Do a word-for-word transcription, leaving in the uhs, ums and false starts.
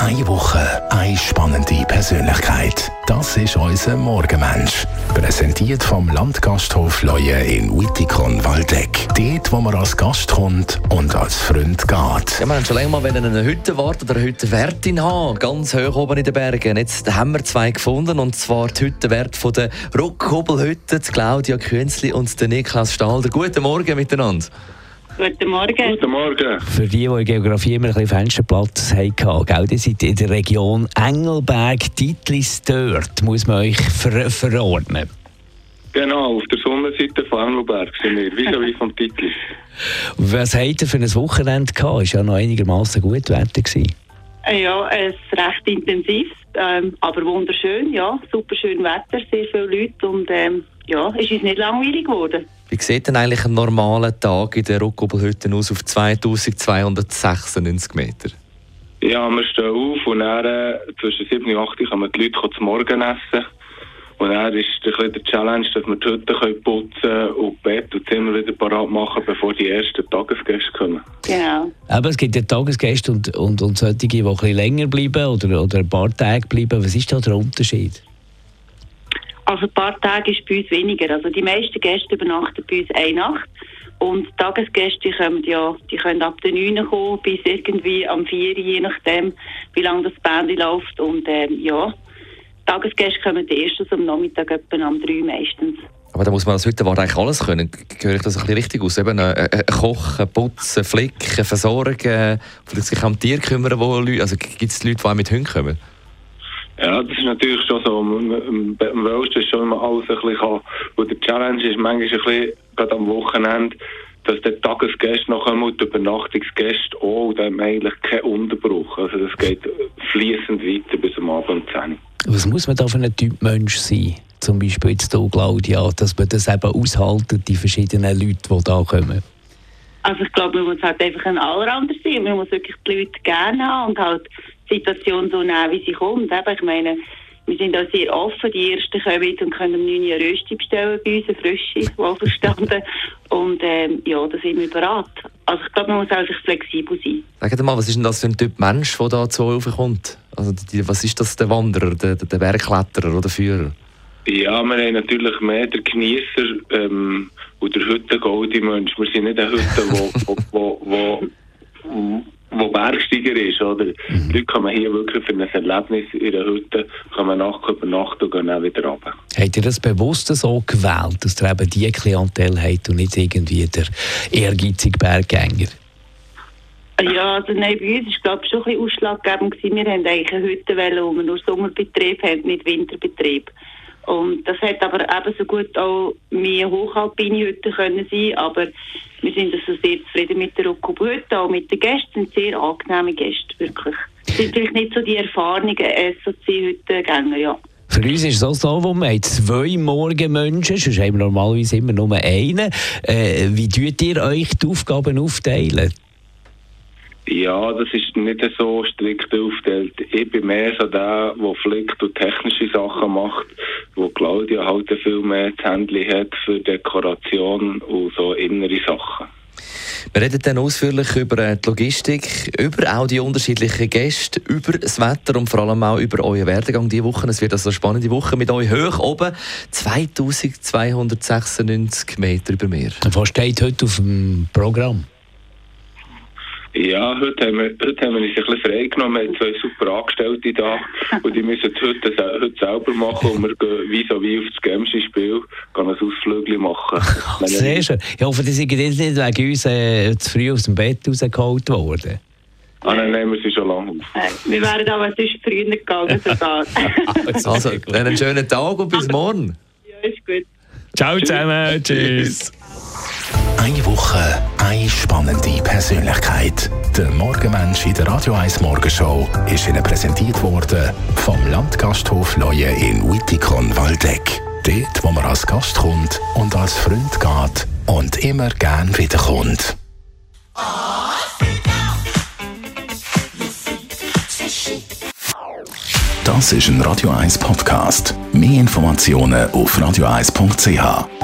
Eine Woche, eine spannende Persönlichkeit. Das ist unser Morgenmensch. Präsentiert vom Landgasthof Leue in Wittikon-Waldeck. Dort, wo man als Gast kommt und als Freund geht. Ja, wir haben schon länger mal eine Hüttenwart oder eine Hüttenwärtin haben, ganz hoch oben in den Bergen. Jetzt haben wir zwei gefunden, und zwar die Hüttenwärter von der Rockhobelhütte, Claudia Künzli und der Niklas Stalder. Guten Morgen miteinander. Guten Morgen. Guten Morgen. Für die, die in Geografie immer ein bisschen Fensterplatz hatten, gell? Die sind in der Region Engelberg, Titlis dort, muss man euch ver- verordnen. Genau, auf der Sonnenseite von Engelberg sind wir, vis-à-vis vom Titlis. Was habt ihr für ein Wochenende gehabt? Es war ja noch einigermaßen gut Wetter gewesen. Ja, es ist recht intensiv, ähm, aber wunderschön, ja, super schön Wetter, sehr viele Leute und ähm, ja, es ist nicht langweilig geworden. Wie sieht denn eigentlich ein normaler Tag in der Rockhobelhütte aus auf zweitausendzweihundertsechsundneunzig Meter? Ja, wir stehen auf und dann äh, zwischen sieben und acht kommen die Leute zum Morgen essen. Und dann ist ein bisschen die Challenge, dass wir die Hütte putzen können und Bett und Zimmer wieder parat machen, bevor die ersten Tagesgäste kommen. Genau. Aber es gibt ja Tagesgäste und, und, und solche, die ein bisschen länger bleiben oder, oder ein paar Tage bleiben. Was ist da der Unterschied? Also ein paar Tage ist bei uns weniger. Also die meisten Gäste übernachten bei uns eine Nacht. Und die Tagesgäste die kommen, ja, die können ab der neun kommen bis irgendwie am vier, je nachdem, wie lange das Bändchen läuft. Und ähm, ja, die Tagesgäste kommen erstens am Nachmittag etwa am drei meistens. Aber da muss man als Hüttenwart eigentlich alles können. Höre ich das ein bisschen richtig aus? Eben äh, äh, kochen, putzen, flicken, versorgen, vielleicht sich am Tier kümmern, wo Leute, also gibt es Leute, die auch mit Hunden kommen? Ja, das ist natürlich schon so. Am Wellsten ist schon immer alles ein bisschen kann. Und die Challenge ist manchmal ein bisschen, gerade am Wochenende, dass die Tagesgäste noch kommen und die Übernachtungsgäste auch. Und dann haben wir eigentlich keinen Unterbruch. Also das geht fließend weiter bis am Abend um zehn Uhr. Was muss man da für ein Typ Mensch sein? Zum Beispiel jetzt hier, Claudia, dass man das eben aushalten, die verschiedenen Leute, die da kommen? Also ich glaube, man muss halt einfach ein Allrounder sein. Man muss wirklich die Leute gerne haben und halt die Situation so nehmen, wie sie kommt. Eben, ich meine, wir sind auch sehr offen. Die Ersten kommen jetzt und können um neun Uhr eine Rösti bestellen bei uns, eine frische, wohlverstanden. Und ähm, ja, da sind wir bereit. Also ich glaube, man muss einfach flexibel sein. Sag mal, was ist denn das für ein Typ Mensch, der da zu euch kommt? Also die, was ist das, der Wanderer, der, der Bergkletterer oder Führer? Ja, wir haben natürlich mehr den Genießer ähm, und der Hütten-Goldie-Mensch. Wir sind nicht eine Hütte, wo, wo, wo, wo, wo Bergsteiger ist. Oder? Mhm. Die Leute kommen hier wirklich für ein Erlebnis in der Hütte, kommen nachher übernachten und gehen dann wieder runter. Habt ihr das bewusst so gewählt, dass ihr eben diese Klientel habt und nicht irgendwie der ehrgeizige Berggänger? Ja, also nein, bei uns war glaube ich schon ein bisschen ausschlaggebend gewesen. Wir haben eigentlich eine Hütte, wo wir nur Sommerbetrieb haben, nicht Winterbetrieb. Und das hätte aber ebenso gut auch mehr hochalpine Hütten können sein, aber wir sind also sehr zufrieden mit der Rockhobelhütte, auch mit den Gästen, sind sehr angenehme Gäste, wirklich. Es sind natürlich nicht so die erfahrenen S O C-Hüttengänger, ja. Für uns ist es so, wo wir haben zwei Morgenmenschen, sonst haben wir normalerweise immer nur einen. Äh, wie teilt ihr euch die Aufgaben aufteilen? Ja, das ist nicht so strikt aufgeteilt. Ich bin mehr so der, der flickt und technische Sachen macht, wo Claudia halt viel mehr das Händchen hat für Dekoration und so innere Sachen. Wir reden dann ausführlich über die Logistik, über auch die unterschiedlichen Gäste, über das Wetter und vor allem auch über euren Werdegang diese Woche. Es wird also eine spannende Woche mit euch hoch oben, zweitausendzweihundertsechsundneunzig Meter über Meer. Was steht heute auf dem Programm? Ja, heute haben, wir, heute haben wir uns ein bisschen freigenommen. Wir haben zwei super Angestellte da und die müssen heute, heute selber machen und wir gehen vis-à-vis auf das Gemschi-Spiel ein Ausflügel machen. Sehr schön. Ich hoffe, die sind jetzt nicht wegen uns äh, zu früh aus dem Bett rausgeholt worden. Ah, nein, nehmen wir sie schon lange auf. Wir wären aber sonst früher gegangen sogar. Also, einen schönen Tag und bis morgen. Ja, ist gut. Ciao zusammen. Tschüss. Eine Woche, eine spannende Persönlichkeit. Der Morgenmensch in der Radio eins Morgenshow ist Ihnen präsentiert worden vom Landgasthof Leue in Wittikon-Waldeck. Dort, wo man als Gast kommt und als Freund geht und immer gern wiederkommt. Das ist ein Radio eins Podcast. Mehr Informationen auf radio eins punkt c h.